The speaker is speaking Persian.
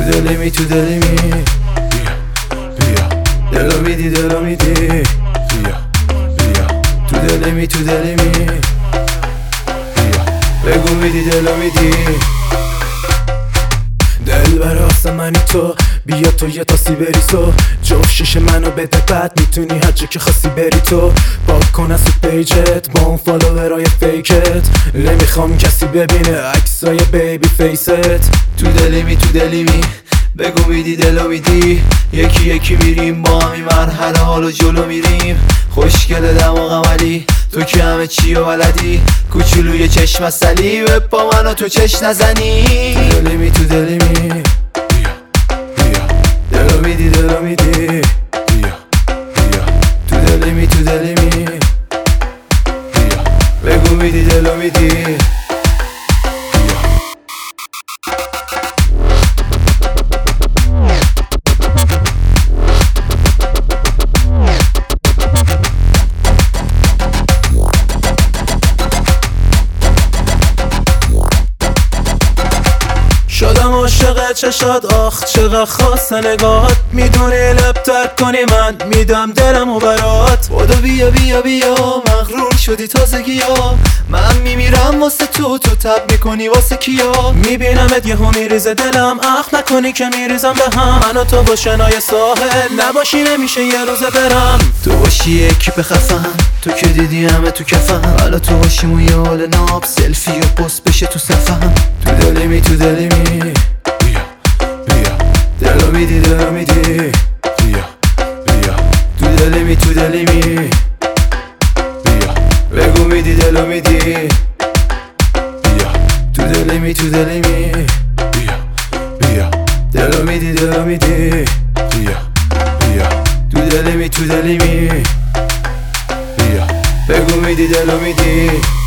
دلمی تو دلمی بیا بیا دلو میدی دلو میدی بیا بیا تو دلمی تو دلمی بیا بگو میدی دلو میدی دل براست منی تو بیا تو یه تاسی بری تو جفت شیشه منو بده بعد میتونی هر جا که خاصی بری تو پاک کن از تو پیجت با اون فالوورای فیکت نمیخوام کسی ببینه عکسای بیبی فیست تو دلمی تو دلمی بگو میدی دلو میدی یکی یکی میریم با همی مرحله حالو جلو میریم خوشگل دماغم ولی تو که همه چی و بلدی کوچولوی چشم سلی با منو تو چش نزنی تو دلمی تو دلمی بیا بیا دلو میدی دلو میدی بیا بیا تو دلمی تو دلمی بیا بگو میدی دلو میدی شدم عاشق چشات آخ چقدر خواست نگاهات میدونی لب ترک کنی من میدم دلمو برات بودو بیا بیا بیا مغرور شدی تازگی ها من میمیرم واسه تو تب میکنی واسه کیا میبینمت یهو میریزه دلم اخ نکنی که میریزم به هم من و تو با شنای ساحل نباشی نمیشه یه روزه برم تو باشی یکی بخفم تو که دیدی همه تو کفم حالا تو باشیم و یه حال ناب سلفی و پست بشه تو صفم تو دلمی تو دلمی بیا بیا دلو میدی دلو میدی بیا بیا تو دلمی تو دلمی بیا بگو میدی دلو میدی بیا تو دلمی تو دلمی بیا بیا دلو میدی دلو میدی بیا بیا تو دلمی تو دلمی بیا بگو میدی دلو میدی